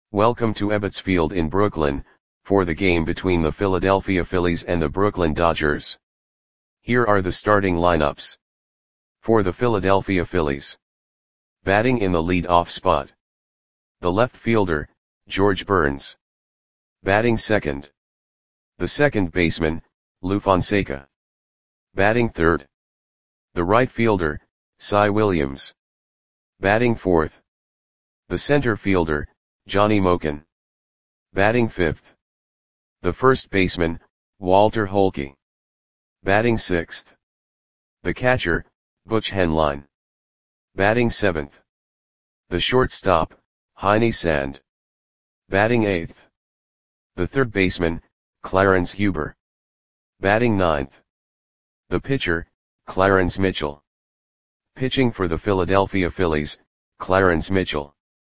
Welcome to Ebbets Field in Brooklyn, for the game between the Philadelphia Phillies and the Brooklyn Dodgers. Here are the starting lineups. For the Philadelphia Phillies. Batting in the lead-off spot. The left fielder, George Burns. Batting second. The second baseman, Lou Fonseca. Batting third. The right fielder, Cy Williams. Batting fourth. The center fielder, Johnny Moken. Batting fifth. The first baseman, Walter Holke. Batting sixth. The catcher, Butch Henline. Batting seventh. The shortstop, Heine Sand. Batting eighth. The third baseman, Clarence Huber. Batting ninth. The pitcher, Clarence Mitchell. Pitching for the Philadelphia Phillies, Clarence Mitchell.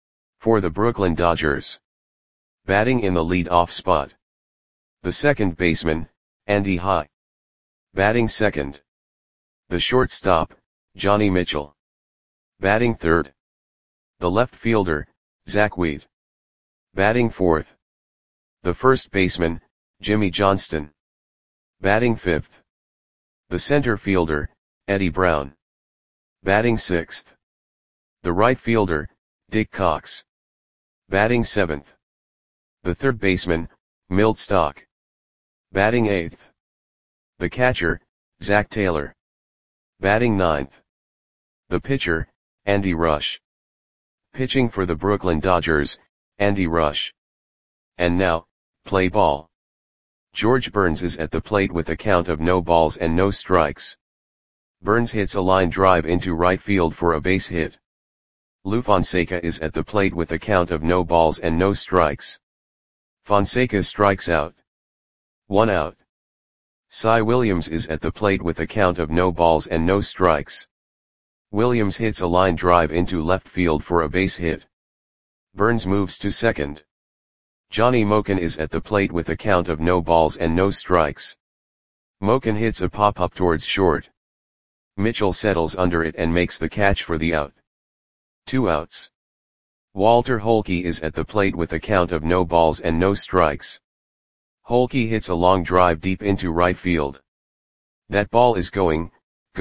For the Brooklyn Dodgers. Batting in the lead-off spot. The second baseman, Andy High. Batting second. The shortstop, Johnny Mitchell. Batting third. The left fielder, Zach Wheat. Batting fourth. The first baseman, Jimmy Johnston. Batting fifth. The center fielder, Eddie Brown. Batting sixth. The right fielder, Dick Cox. Batting seventh. The third baseman, Milt Stock. Batting eighth. The catcher, Zach Taylor. Batting ninth. The pitcher, Andy Rush. Pitching for the Brooklyn Dodgers, Andy Rush. And now, play ball. George Burns is at the plate with a count of no balls and no strikes. Burns hits a line drive into right field for a base hit. Lou Fonseca is at the plate with a count of no balls and no strikes. Fonseca strikes out. 1 out. Cy Williams is at the plate with a count of no balls and no strikes. Williams hits a line drive into left field for a base hit. Burns moves to second. Johnny Moken is at the plate with a count of no balls and no strikes. Moken hits a pop-up towards short. Mitchell settles under it and makes the catch for the out. 2 outs. Walter Holke is at the plate with a count of no balls and no strikes. Holke hits a long drive deep into right field. That ball is gone.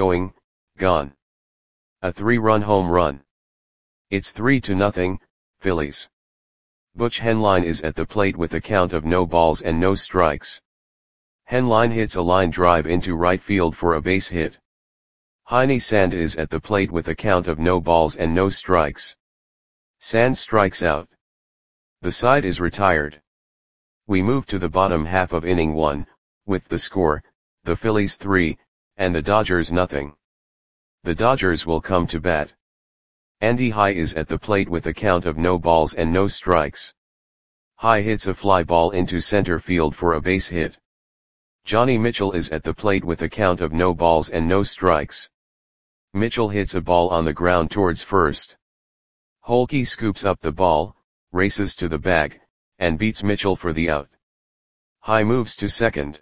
A 3-run home run. It's 3-0, Phillies. Butch Henline is at the plate with a count of no balls and no strikes. Henline hits a line drive into right field for a base hit. Heine Sand is at the plate with a count of no balls and no strikes. Sand strikes out. The side is retired. We move to the bottom half of inning 1, with the score, the Phillies 3, and the Dodgers nothing. The Dodgers will come to bat. Andy High is at the plate with a count of no balls and no strikes. High hits a fly ball into center field for a base hit. Johnny Mitchell is at the plate with a count of no balls and no strikes. Mitchell hits a ball on the ground towards first. Holke scoops up the ball, races to the bag, and beats Mitchell for the out. High moves to second.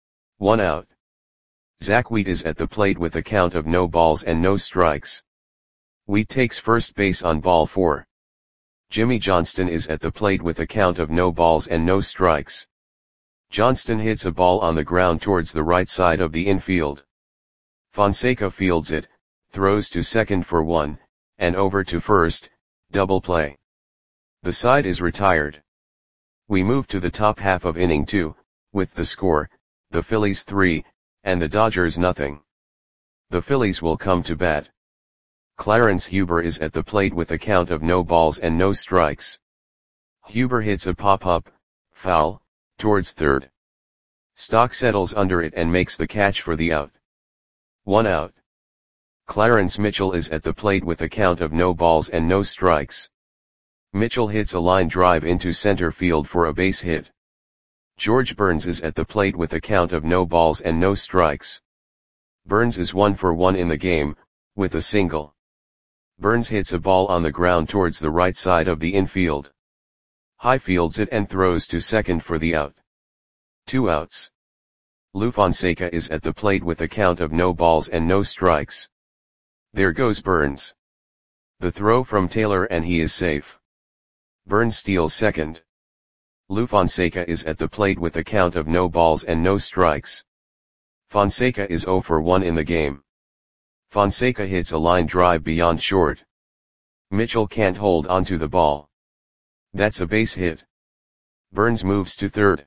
1 out. Zach Wheat is at the plate with a count of no balls and no strikes. Wheat takes first base on ball 4. Jimmy Johnston is at the plate with a count of no balls and no strikes. Johnston hits a ball on the ground towards the right side of the infield. Fonseca fields it, throws to second for 1, and over to first, double play. The side is retired. We move to the top half of inning 2, with the score, the Phillies 3, and the Dodgers nothing. The Phillies will come to bat. Clarence Huber is at the plate with a count of no balls and no strikes. Huber hits a pop-up, foul, towards third. Stock settles under it and makes the catch for the out. 1 out. Clarence Mitchell is at the plate with a count of no balls and no strikes. Mitchell hits a line drive into center field for a base hit. George Burns is at the plate with a count of no balls and no strikes. Burns is 1 for 1 in the game, with a single. Burns hits a ball on the ground towards the right side of the infield. High fields it and throws to second for the out. 2 outs. Lou Fonseca is at the plate with a count of no balls and no strikes. There goes Burns. The throw from Taylor and he is safe. Burns steals second. Lou Fonseca is at the plate with a count of no balls and no strikes. Fonseca is 0 for 1 in the game. Fonseca hits a line drive beyond short. Mitchell can't hold onto the ball. That's a base hit. Burns moves to third.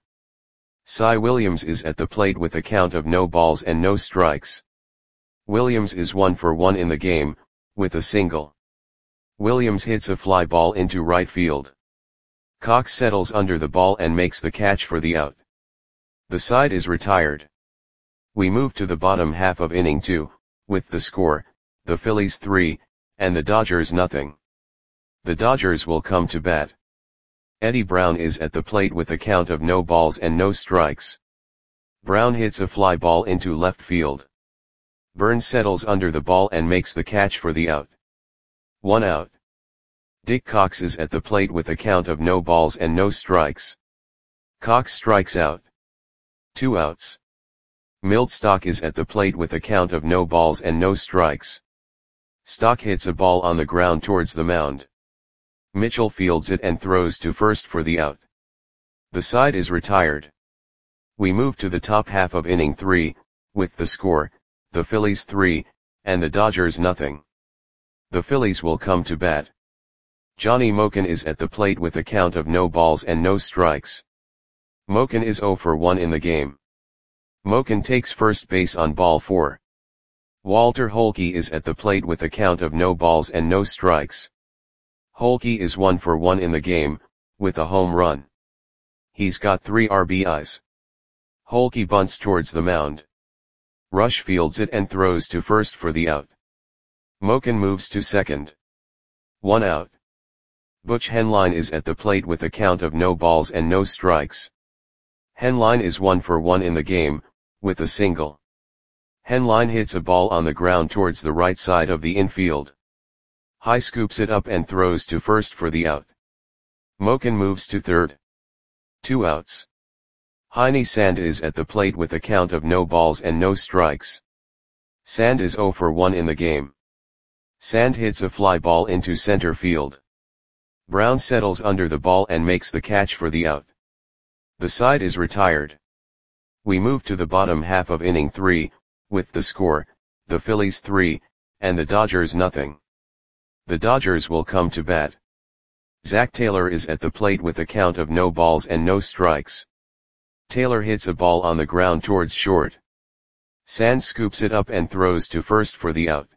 Cy Williams is at the plate with a count of no balls and no strikes. Williams is 1 for 1 in the game, with a single. Williams hits a fly ball into right field. Cox settles under the ball and makes the catch for the out. The side is retired. We move to the bottom half of inning 2, with the score, the Phillies 3, and the Dodgers nothing. The Dodgers will come to bat. Eddie Brown is at the plate with a count of no balls and no strikes. Brown hits a fly ball into left field. Burns settles under the ball and makes the catch for the out. 1 out. Dick Cox is at the plate with a count of no balls and no strikes. Cox strikes out. 2 outs. Milt Stock is at the plate with a count of no balls and no strikes. Stock hits a ball on the ground towards the mound. Mitchell fields it and throws to first for the out. The side is retired. We move to the top half of inning 3, with the score, the Phillies 3, and the Dodgers nothing. The Phillies will come to bat. Johnny Moken is at the plate with a count of no balls and no strikes. Moken is 0 for 1 in the game. Moken takes first base on ball 4. Walter Holke is at the plate with a count of no balls and no strikes. Holke is 1 for 1 in the game, with a home run. He's got 3 RBIs. Holke bunts towards the mound. Rush fields it and throws to first for the out. Moken moves to second. 1 out. Butch Henline is at the plate with a count of no balls and no strikes. Henline is 1 for 1 in the game, with a single. Henline hits a ball on the ground towards the right side of the infield. High scoops it up and throws to first for the out. Moken moves to third. 2 outs. Heine Sand is at the plate with a count of no balls and no strikes. Sand is 0 for 1 in the game. Sand hits a fly ball into center field. Brown settles under the ball and makes the catch for the out. The side is retired. We move to the bottom half of inning 3, with the score, the Phillies 3, and the Dodgers nothing. The Dodgers will come to bat. Zach Taylor is at the plate with a count of no balls and no strikes. Taylor hits a ball on the ground towards short. Sand scoops it up and throws to first for the out.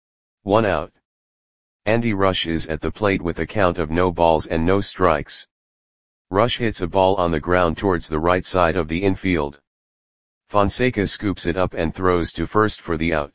1 out. Andy Rush is at the plate with a count of no balls and no strikes. Rush hits a ball on the ground towards the right side of the infield. Fonseca scoops it up and throws to first for the out.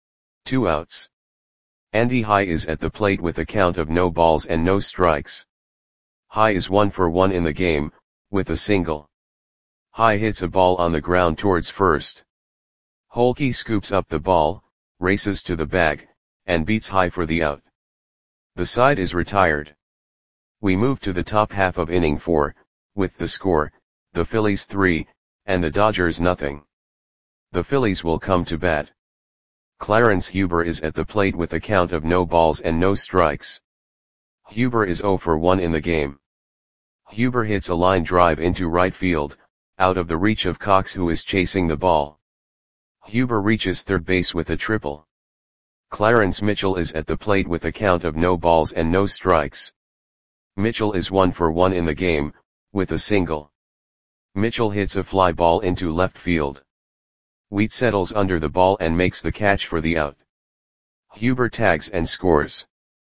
2 outs. Andy High is at the plate with a count of no balls and no strikes. High is 1 for 1 in the game, with a single. High hits a ball on the ground towards first. Holke scoops up the ball, races to the bag, and beats High for the out. The side is retired. We move to the top half of inning 4, with the score, the Phillies 3, and the Dodgers nothing. The Phillies will come to bat. Clarence Huber is at the plate with a count of no balls and no strikes. Huber is 0 for 1 in the game. Huber hits a line drive into right field, out of the reach of Cox who is chasing the ball. Huber reaches third base with a triple. Clarence Mitchell is at the plate with a count of no balls and no strikes. Mitchell is 1 for 1 in the game, with a single. Mitchell hits a fly ball into left field. Wheat settles under the ball and makes the catch for the out. Huber tags and scores.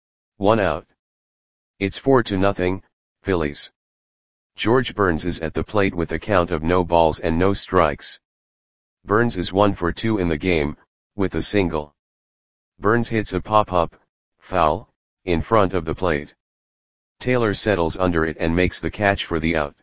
1 out. It's 4-0, Phillies. George Burns is at the plate with a count of no balls and no strikes. Burns is 1 for 2 in the game, with a single. Burns hits a pop-up, foul, in front of the plate. Taylor settles under it and makes the catch for the out.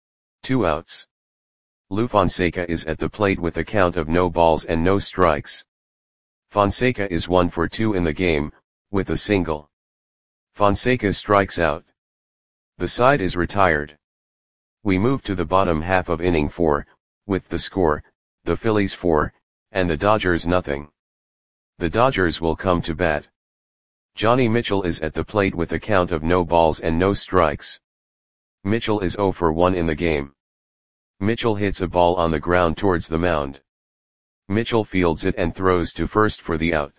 2 outs. Lou Fonseca is at the plate with a count of no balls and no strikes. Fonseca is 1 for 2 in the game, with a single. Fonseca strikes out. The side is retired. We move to the bottom half of inning 4, with the score, the Phillies 4, and the Dodgers nothing. The Dodgers will come to bat. Johnny Mitchell is at the plate with a count of no balls and no strikes. Mitchell is 0 for 1 in the game. Mitchell hits a ball on the ground towards the mound. Mitchell fields it and throws to first for the out.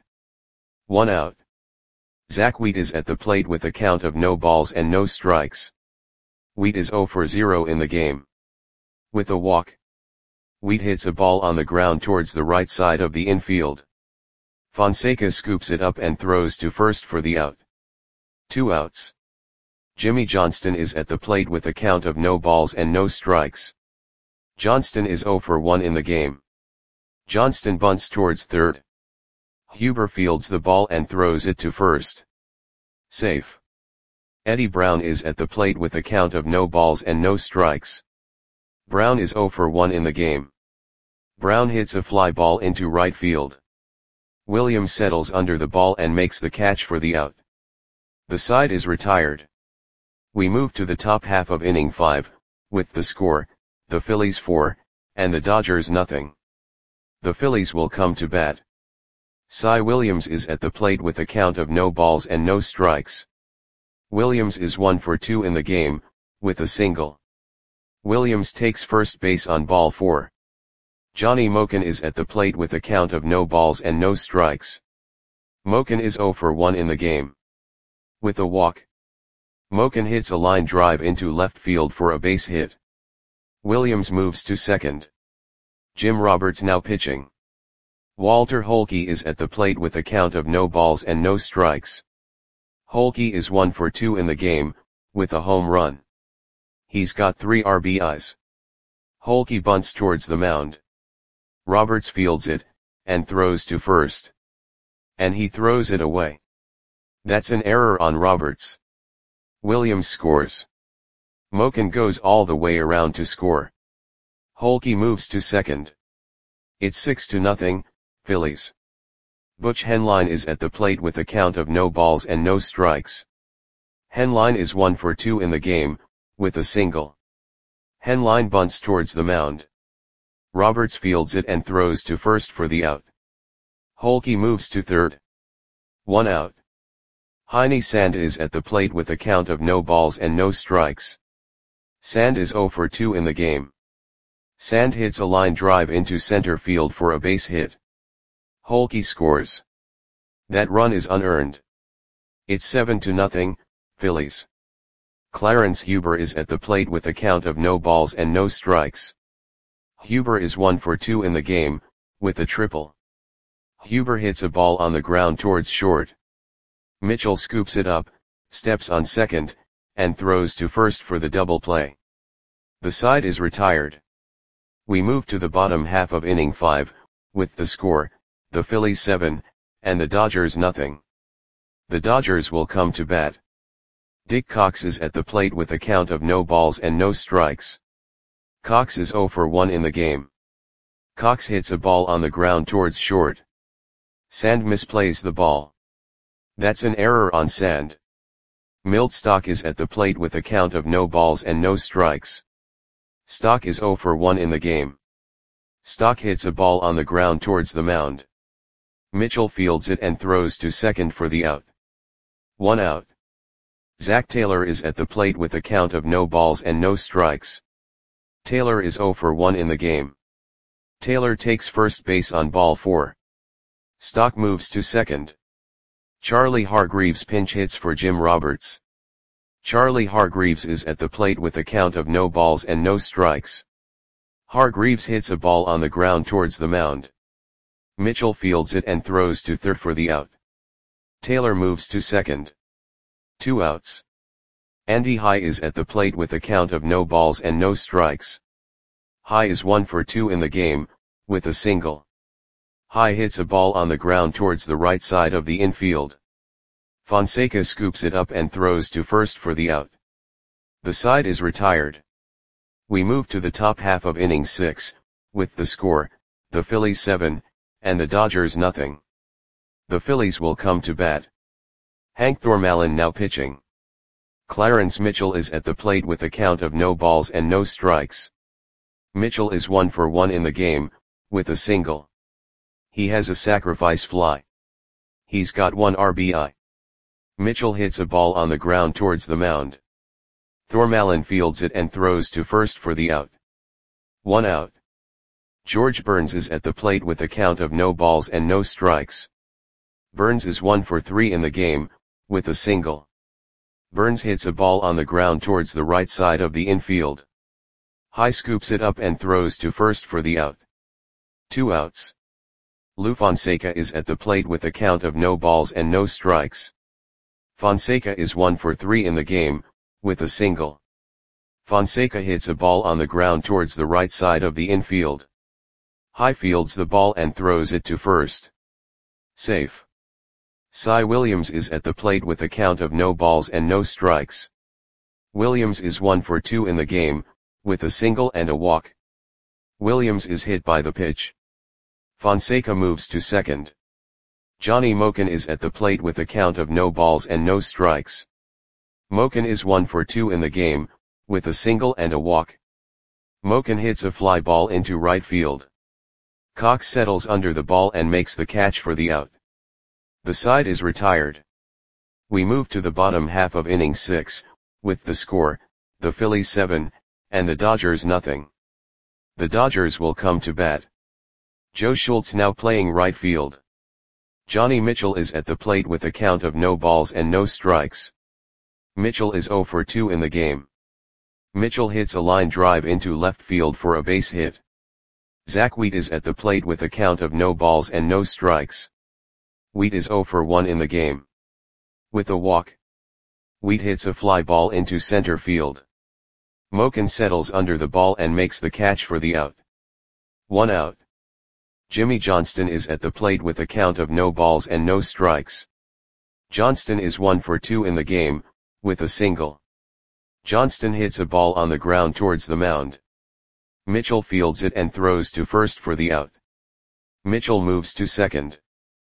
1 out. Zach Wheat is at the plate with a count of no balls and no strikes. Wheat is 0 for 0 in the game. With a walk, Wheat hits a ball on the ground towards the right side of the infield. Fonseca scoops it up and throws to first for the out. 2 outs. Jimmy Johnston is at the plate with a count of no balls and no strikes. Johnston is 0 for 1 in the game. Johnston bunts towards third. Huber fields the ball and throws it to first. Safe. Eddie Brown is at the plate with a count of no balls and no strikes. Brown is 0 for 1 in the game. Brown hits a fly ball into right field. Williams settles under the ball and makes the catch for the out. The side is retired. We move to the top half of inning 5, with the score, the Phillies 4, and the Dodgers nothing. The Phillies will come to bat. Cy Williams is at the plate with a count of no balls and no strikes. Williams is 1 for 2 in the game, with a single. Williams takes first base on ball 4. Johnny Moken is at the plate with a count of no balls and no strikes. Moken is 0 for 1 in the game. With a walk, Moken hits a line drive into left field for a base hit. Williams moves to second. Jim Roberts now pitching. Walter Holke is at the plate with a count of no balls and no strikes. Holke is 1 for 2 in the game, with a home run. He's got 3 RBIs. Holke bunts towards the mound. Roberts fields it, and throws to first. And he throws it away. That's an error on Roberts. Williams scores. Moken goes all the way around to score. Holke moves to second. It's 6-0, Phillies. Butch Henline is at the plate with a count of no balls and no strikes. Henline is 1 for 2 in the game, with a single. Henline bunts towards the mound. Roberts fields it and throws to first for the out. Holke moves to third. 1 out. Heine Sand is at the plate with a count of no balls and no strikes. Sand is 0 for 2 in the game. Sand hits a line drive into center field for a base hit. Holke scores. That run is unearned. It's 7-0, Phillies. Clarence Huber is at the plate with a count of no balls and no strikes. Huber is 1 for 2 in the game, with a triple. Huber hits a ball on the ground towards short. Mitchell scoops it up, steps on second, and throws to first for the double play. The side is retired. We move to the bottom half of inning 5, with the score, the Phillies 7, and the Dodgers nothing. The Dodgers will come to bat. Dick Cox is at the plate with a count of no balls and no strikes. Cox is 0 for 1 in the game. Cox hits a ball on the ground towards short. Sand misplays the ball. That's an error on Sand. Milt Stock is at the plate with a count of no balls and no strikes. Stock is 0 for 1 in the game. Stock hits a ball on the ground towards the mound. Mitchell fields it and throws to second for the out. 1 out. Zach Taylor is at the plate with a count of no balls and no strikes. Taylor is 0 for 1 in the game. Taylor takes first base on ball 4. Stock moves to second. Charlie Hargreaves pinch hits for Jim Roberts. Charlie Hargreaves is at the plate with a count of no balls and no strikes. Hargreaves hits a ball on the ground towards the mound. Mitchell fields it and throws to third for the out. Taylor moves to second. 2 outs. Andy High is at the plate with a count of no balls and no strikes. High is 1 for 2 in the game, with a single. High hits a ball on the ground towards the right side of the infield. Fonseca scoops it up and throws to first for the out. The side is retired. We move to the top half of inning 6, with the score, the Phillies 7, and the Dodgers nothing. The Phillies will come to bat. Hank Thormalen now pitching. Clarence Mitchell is at the plate with a count of no balls and no strikes. Mitchell is 1 for 1 in the game, with a single. He has a sacrifice fly. He's got 1 RBI. Mitchell hits a ball on the ground towards the mound. Thormalen fields it and throws to first for the out. 1 out. George Burns is at the plate with a count of no balls and no strikes. Burns is 1 for 3 in the game, with a single. Burns hits a ball on the ground towards the right side of the infield. High scoops it up and throws to first for the out. 2 outs. Lou Fonseca is at the plate with a count of no balls and no strikes. Fonseca is 1 for 3 in the game, with a single. Fonseca hits a ball on the ground towards the right side of the infield. High fields the ball and throws it to first. Safe. Cy Williams is at the plate with a count of no balls and no strikes. Williams is 1 for 2 in the game, with a single and a walk. Williams is hit by the pitch. Fonseca moves to second. Johnny Moken is at the plate with a count of no balls and no strikes. Moken is 1 for 2 in the game, with a single and a walk. Moken hits a fly ball into right field. Cox settles under the ball and makes the catch for the out. The side is retired. We move to the bottom half of inning 6, with the score, the Phillies 7, and the Dodgers nothing. The Dodgers will come to bat. Joe Schultz now playing right field. Johnny Mitchell is at the plate with a count of no balls and no strikes. Mitchell is 0 for 2 in the game. Mitchell hits a line drive into left field for a base hit. Zach Wheat is at the plate with a count of no balls and no strikes. Wheat is 0 for 1 in the game. With a walk. Wheat hits a fly ball into center field. Moken settles under the ball and makes the catch for the out. 1 out. Jimmy Johnston is at the plate with a count of no balls and no strikes. Johnston is 1 for 2 in the game, with a single. Johnston hits a ball on the ground towards the mound. Mitchell fields it and throws to first for the out. Mitchell moves to second.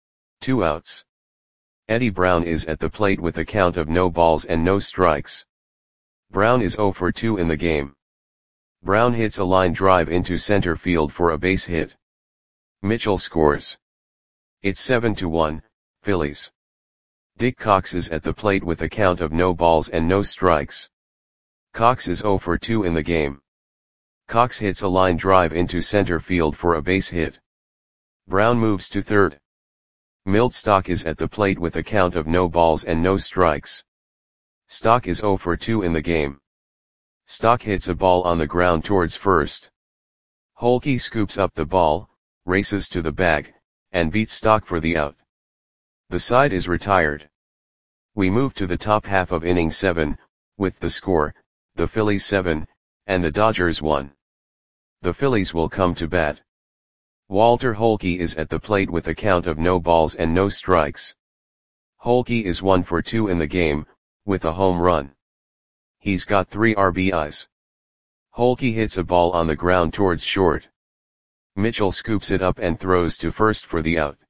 2 outs. Eddie Brown is at the plate with a count of no balls and no strikes. Brown is 0 for 2 in the game. Brown hits a line drive into center field for a base hit. Mitchell scores. It's 7-1, Phillies. Dick Cox is at the plate with a count of no balls and no strikes. Cox is 0 for 2 in the game. Cox hits a line drive into center field for a base hit. Brown moves to third. Milt Stock is at the plate with a count of no balls and no strikes. Stock is 0 for 2 in the game. Stock hits a ball on the ground towards first. Holke scoops up the ball, races to the bag, and beats Stock for the out. The side is retired. We move to the top half of inning 7, with the score, the Phillies 7, and the Dodgers 1. The Phillies will come to bat. Walter Holke is at the plate with a count of no balls and no strikes. Holke is 1 for 2 in the game, with a home run. He's got 3 RBIs. Holke hits a ball on the ground towards short. Mitchell scoops it up and throws to first for the out.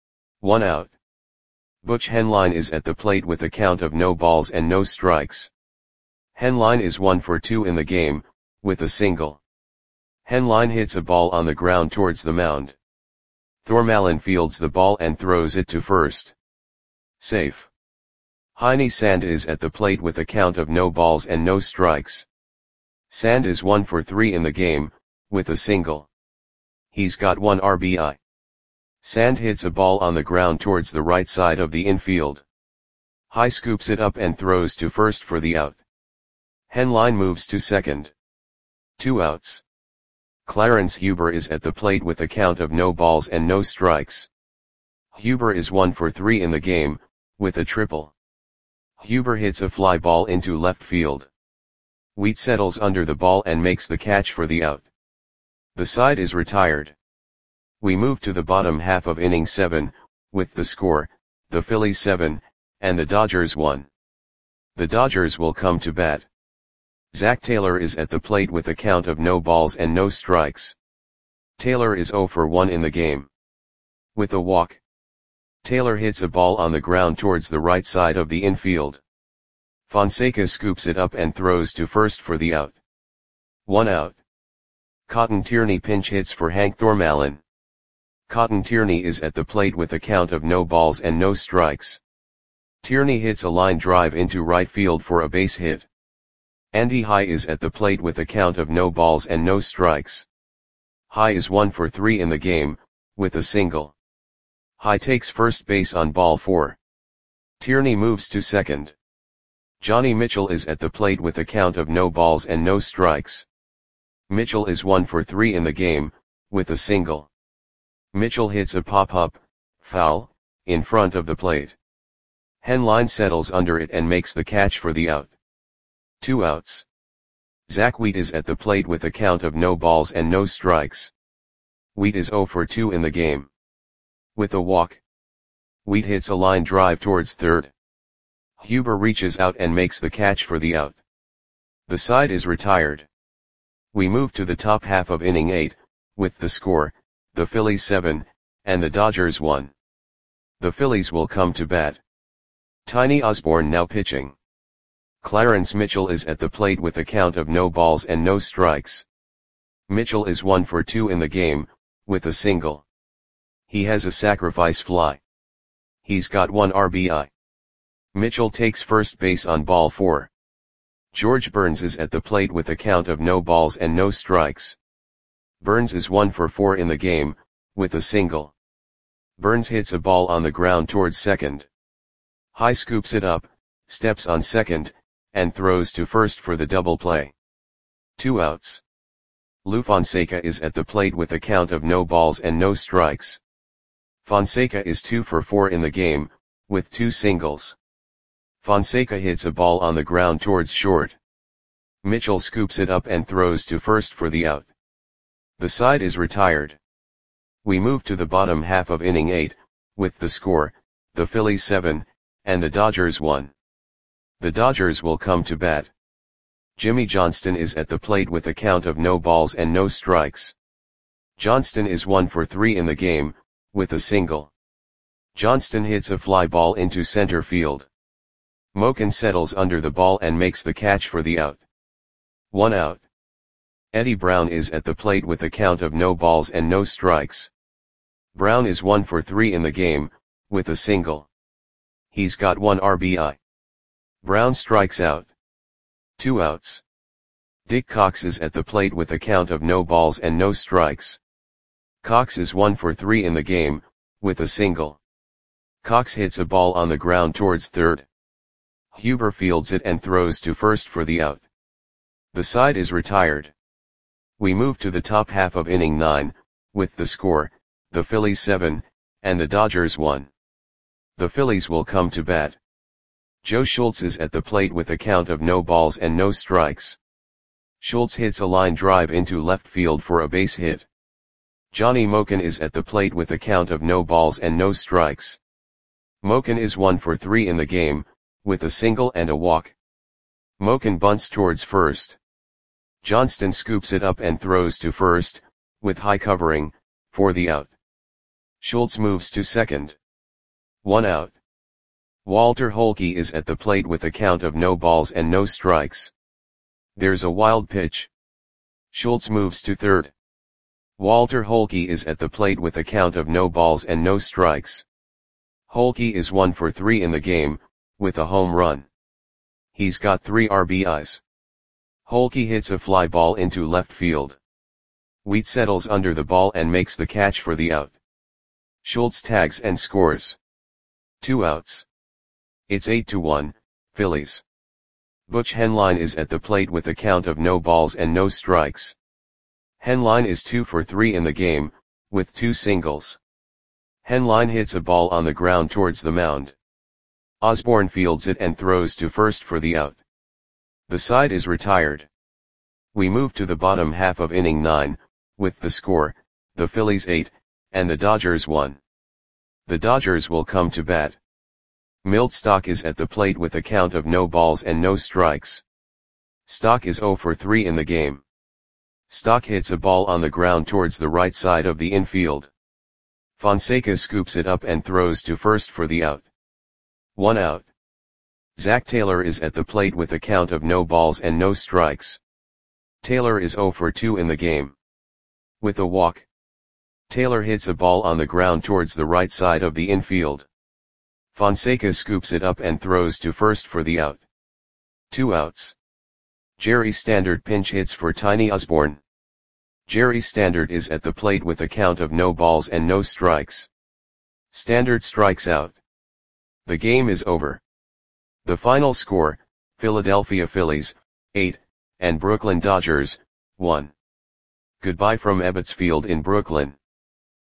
1 out. Butch Henline is at the plate with a count of no balls and no strikes. Henline is 1 for 2 in the game, with a single. Henline hits a ball on the ground towards the mound. Thormalen fields the ball and throws it to first. Safe. Heine Sand is at the plate with a count of no balls and no strikes. Sand is 1 for 3 in the game, with a single. He's got 1 RBI. Sand hits a ball on the ground towards the right side of the infield. High scoops it up and throws to first for the out. Henline moves to second. 2 outs. Clarence Huber is at the plate with a count of no balls and no strikes. Huber is 1 for 3 in the game, with a triple. Huber hits a fly ball into left field. Wheat settles under the ball and makes the catch for the out. The side is retired. We move to the bottom half of inning 7, with the score, the Phillies 7, and the Dodgers 1. The Dodgers will come to bat. Zach Taylor is at the plate with a count of no balls and no strikes. Taylor is 0 for 1 in the game. With a walk. Taylor hits a ball on the ground towards the right side of the infield. Fonseca scoops it up and throws to first for the out. 1 out. Cotton Tierney pinch hits for Hank Thormalen. Cotton Tierney is at the plate with a count of no balls and no strikes. Tierney hits a line drive into right field for a base hit. Andy High is at the plate with a count of no balls and no strikes. High is 1 for 3 in the game, with a single. High takes first base on ball 4. Tierney moves to second. Johnny Mitchell is at the plate with a count of no balls and no strikes. Mitchell is 1 for 3 in the game, with a single. Mitchell hits a pop-up, foul, in front of the plate. Henline settles under it and makes the catch for the out. 2 outs. Zach Wheat is at the plate with a count of no balls and no strikes. Wheat is 0 for 2 in the game. With a walk, Wheat hits a line drive towards third. Huber reaches out and makes the catch for the out. The side is retired. We move to the top half of inning 8, with the score, the Phillies 7, and the Dodgers 1. The Phillies will come to bat. Tiny Osborne now pitching. Clarence Mitchell is at the plate with a count of no balls and no strikes. Mitchell is 1 for 2 in the game, with a single. He has a sacrifice fly. He's got 1 RBI. Mitchell takes first base on ball 4. George Burns is at the plate with a count of no balls and no strikes. Burns is 1 for 4 in the game, with a single. Burns hits a ball on the ground towards second. High scoops it up, steps on second, and throws to first for the double play. 2 outs. Lou Fonseca is at the plate with a count of no balls and no strikes. Fonseca is 2 for 4 in the game, with 2 singles. Fonseca hits a ball on the ground towards short. Mitchell scoops it up and throws to first for the out. The side is retired. We move to the bottom half of inning 8, with the score, the Phillies 7, and the Dodgers 1. The Dodgers will come to bat. Jimmy Johnston is at the plate with a count of no balls and no strikes. Johnston is 1 for 3 in the game, with a single. Johnston hits a fly ball into center field. Moken settles under the ball and makes the catch for the out. 1 out. Eddie Brown is at the plate with a count of no balls and no strikes. Brown is 1 for 3 in the game, with a single. He's got 1 RBI. Brown strikes out. 2 outs. Dick Cox is at the plate with a count of no balls and no strikes. Cox is 1 for 3 in the game, with a single. Cox hits a ball on the ground towards third. Huber fields it and throws to first for the out. The side is retired. We move to the top half of inning 9, with the score, the Phillies 7, and the Dodgers 1. The Phillies will come to bat. Joe Schultz is at the plate with a count of no balls and no strikes. Schultz hits a line drive into left field for a base hit. Johnny Moken is at the plate with a count of no balls and no strikes. Moken is 1 for 3 in the game, with a single and a walk. Moken bunts towards first. Johnston scoops it up and throws to first, with High covering, for the out. Schultz moves to second. 1 out. Walter Holke is at the plate with a count of no balls and no strikes. There's a wild pitch. Schultz moves to third. Walter Holke is at the plate with a count of no balls and no strikes. Holke is 1 for 3 in the game, with a home run. He's got 3 RBIs. Holke hits a fly ball into left field. Wheat settles under the ball and makes the catch for the out. Schultz tags and scores. 2 outs. It's 8-1, Phillies. Butch Henline is at the plate with a count of no balls and no strikes. Henline is 2 for 3 in the game, with 2 singles. Henline hits a ball on the ground towards the mound. Osborne fields it and throws to first for the out. The side is retired. We move to the bottom half of inning 9, with the score, the Phillies 8, and the Dodgers 1. The Dodgers will come to bat. Milt Stock is at the plate with a count of no balls and no strikes. Stock is 0 for 3 in the game. Stock hits a ball on the ground towards the right side of the infield. Fonseca scoops it up and throws to first for the out. 1 out. Zach Taylor is at the plate with a count of no balls and no strikes. Taylor is 0 for 2 in the game. With a walk, Taylor hits a ball on the ground towards the right side of the infield. Fonseca scoops it up and throws to first for the out. 2 outs. Jerry Standard pinch hits for Tiny Osborne. Jerry Standard is at the plate with a count of no balls and no strikes. Standard strikes out. The game is over. The final score, Philadelphia Phillies, 8, and Brooklyn Dodgers, 1. Goodbye from Ebbets Field in Brooklyn.